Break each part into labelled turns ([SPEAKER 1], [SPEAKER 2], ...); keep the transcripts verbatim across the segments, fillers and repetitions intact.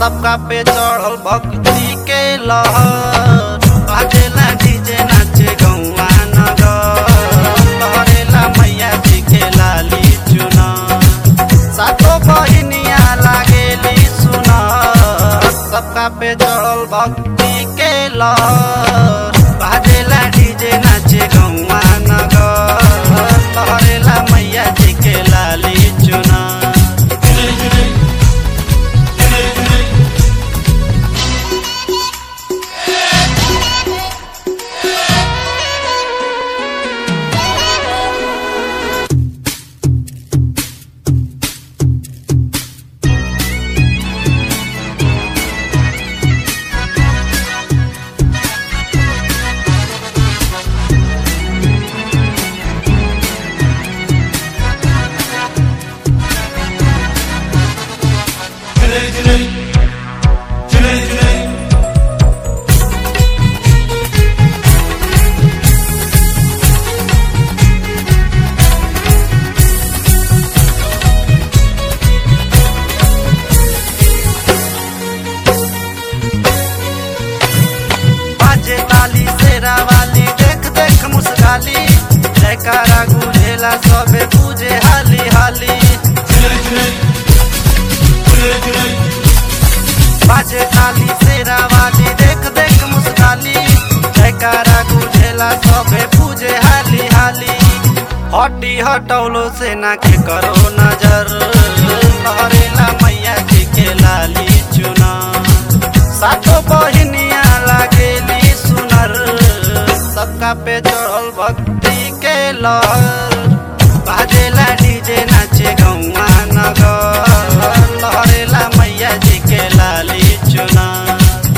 [SPEAKER 1] सबका पे चढ़ल भक्ति के लहर बाजेला डीजे नाचे गौआ नगर लहरेला मैया जी के लाली चुनर सातो बहिनिया लागेली सुनर सबका पे चढ़ल भक्ति के लहर बाजेला डीजे नाचे गौआ नगर लहरेला मैया जी के लाली चुनर। वाली देख देख मुस्काली जयकारा गुझेला सबे पूजे हाली हाली बाजे ताली शेरा वाली देख देख मुस्काली जयकारा गुझेला सबे पूजे हाली हाली हटी हटौलो से ना के करो नजर लहरेला मैया जी के लाली चुनर सातो बहिनिया लागेली सुनर सबका पे चढ़ल भक्ति के लहर बाजेला डीजे नाचे गौआ नगर लहरेला मैया जी के लाली चुनर।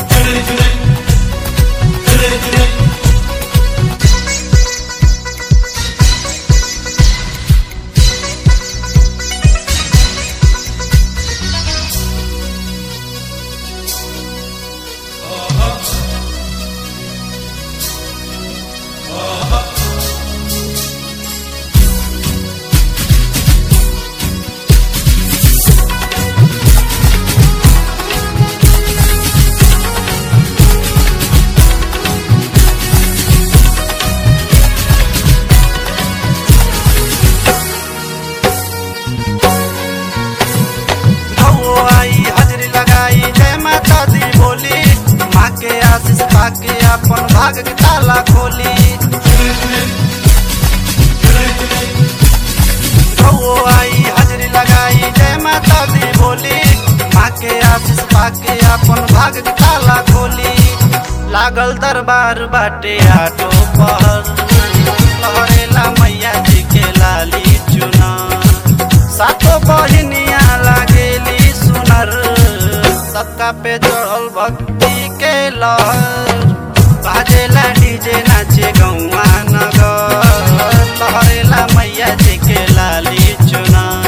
[SPEAKER 1] के आशीष पाके अपन भाग के ताला खोली आई हाजरी लगाई जय माता दी बोली माँ के आशीष पाके अपन भाग के ताला खोली लागल दरबार बाटे आटो पहर लहरेला मैया जी के लाली चुनर सातो बहिनिया लागेली सुनर सबका पे चढ़ल भक्ति के लहर बाजेला डीजे नाचे गौआ नगर लहरेला मैया जी के लाली चुनर।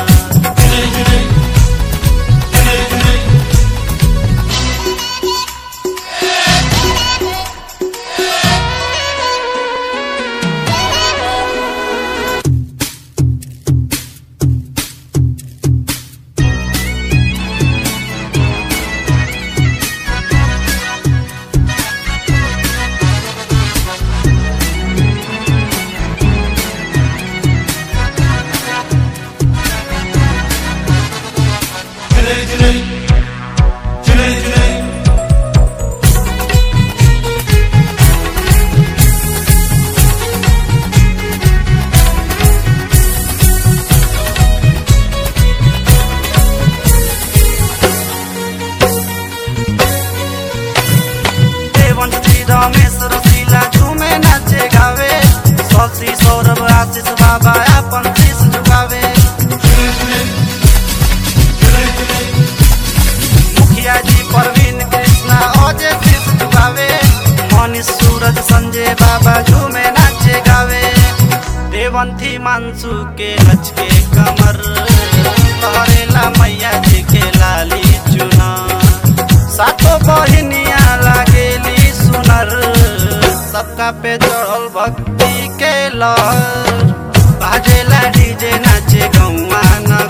[SPEAKER 1] रमेश रसीला झूमे नाचे गावे शशि सौरभ आशीष बाबा अपन शीश झुकावे मुखिया जी परवीन कृष्णा अजय शीश झुकावे मनीष सूरज संजय बाबा झूमे नाचे गावे देवंथी मानसू के लचके कमर लहरेला मैया जी के लाली चुनर सातो बहिनिया लागेली सुनर सबका पे चढ़ल भक्ति के लहर बाजेला डीजे नाचे गौआ नगर।